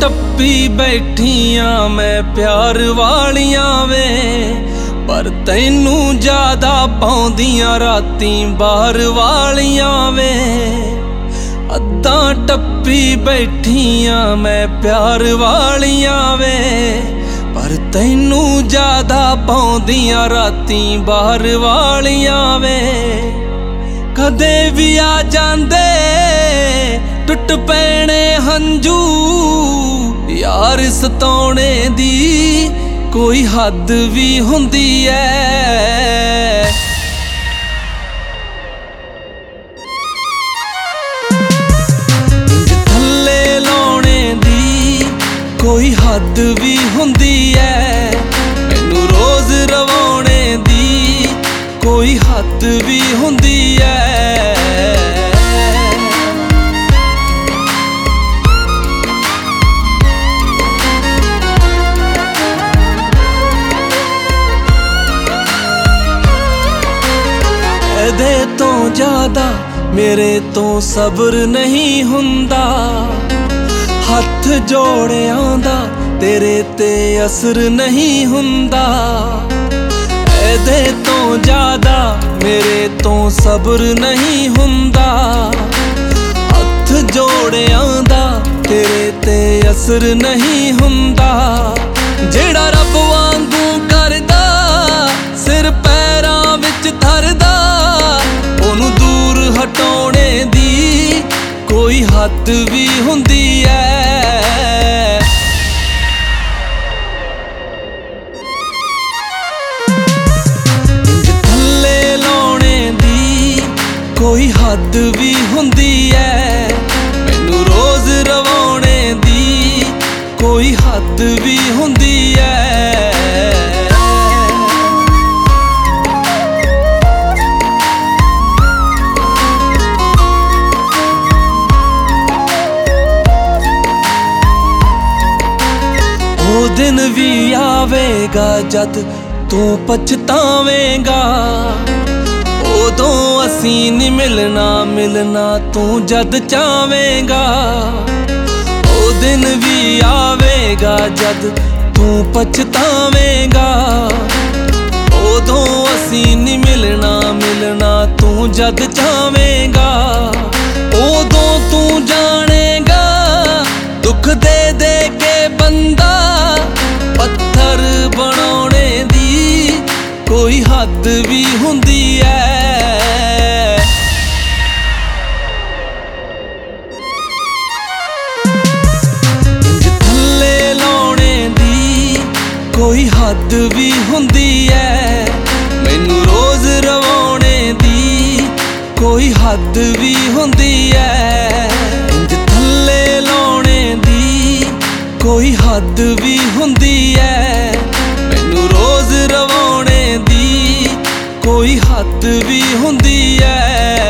टप्पी बैठियां मैं प्यार वालियां वे, पर तैनू ज्यादा पाउंदियां रातीं बाहर वालियां वे। अद्दां टप्पी बैठियां मैं प्यार वालियां वे, पर तैनू ज्यादा पाउंदियां रातीं बाहर वालियां वे। कदे भी आ जांदे टुट पैणे हंजू, यार सताउने दी कोई हद भी हुंदी ऐ। थल्ले लाउणे दी कोई हद भी हुंदी ऐ, मैनू रोज रवाउने दी कोई हद भी हुंदी ऐ। ਇਹਦੇ ਤੋਂ ਜ਼ਿਆਦਾ ਮੇਰੇ ਤੋਂ ਸਬਰ ਨਹੀਂ ਹੁੰਦਾ, ਹੱਥ ਜੋੜਿਆਂ ਦਾ ਤੇਰੇ ਤੇ ਅਸਰ ਨਹੀਂ ਹੁੰਦਾ। ਇਹਦੇ ਤੋਂ ਜ਼ਿਆਦਾ ਮੇਰੇ ਤੋਂ ਸਬਰ ਨਹੀਂ ਹੁੰਦਾ, ਹੱਥ ਜੋੜਿਆਂ ਦਾ ਤੇਰੇ ਤੇ ਅਸਰ ਨਹੀਂ ਹੁੰਦਾ। ਜਿਹੜਾ ਰੱਬ ਵਾਂਗੂ ਕਰਦਾ ਸਿਰ ਪੈਰਾਂ ਵਿੱਚ ਧਰਦਾ, ਉਹਨੂੰ ਦੂਰ ਹਟਾਉਣੇ ਦੀ ਕੋਈ ਹੱਦ ਵੀ ਹੁੰਦੀ ਐ। ਥੱਲੇ ਲਾਉਣੇ ਦੀ ਕੋਈ ਹੱਦ ਵੀ ਹੁੰਦੀ ਐ, ਮੈਨੂੰ ਰੋਜ਼ ਰਵਾਉਣੇ ਦੀ ਕੋਈ ਹੱਦ ਵੀ ਹੁੰਦੀ ਐ। ਉਹ ਦਿਨ ਵੀ ਆਵੇਗਾ ਜਦ ਤੂੰ ਪਛਤਾਵੇਂਗਾ, ਉਦੋਂ ਅਸੀਂ ਨੀ ਮਿਲਣਾ ਤੂੰ ਜਦ ਚਾਹਵੇਂਗਾ। ਉਹ ਦਿਨ ਵੀ ਆਵੇਗਾ ਜਦ ਤੂੰ ਪਛਤਾਵੇਂਗਾ, ਉਦੋਂ ਅਸੀਂ ਨੀ ਮਿਲਣਾ ਤੂੰ ਜਦ ਚਾਹਵੇਂਗਾ। ਉਦੋਂ ਤੂੰ ਜਾਣੇਗਾ ਦੁੱਖ ਦੇ ਦੇ ਕੇ ਬੰਦਾ ਪੱਥਰ ਬਣਾਉਣੇ ਦੀ ਕੋਈ ਹੱਦ ਵੀ ਹੁੰਦੀ ਐ। ਥੱਲੇ ਲਾਉਣੇ ਦੀ ਕੋਈ ਹੱਦ ਵੀ ਹੁੰਦੀ ਐ, ਮੈਨੂੰ ਰੋਜ਼ ਰਵਾਉਣੇ ਦੀ ਕੋਈ ਹੱਦ ਵੀ ਹੁੰਦੀ ਐ। ਥੱਲੇ ਲਾਉਣੇ ਦੀ ਕੋਈ ਹੱਦ ਵੀ ਹੁੰਦੀ ਐ, ਮੈਨੂੰ ਰੋਜ਼ ਰਵਾਉਣੇ ਦੀ ਕੋਈ ਹੱਦ ਵੀ ਹੁੰਦੀ ਐ।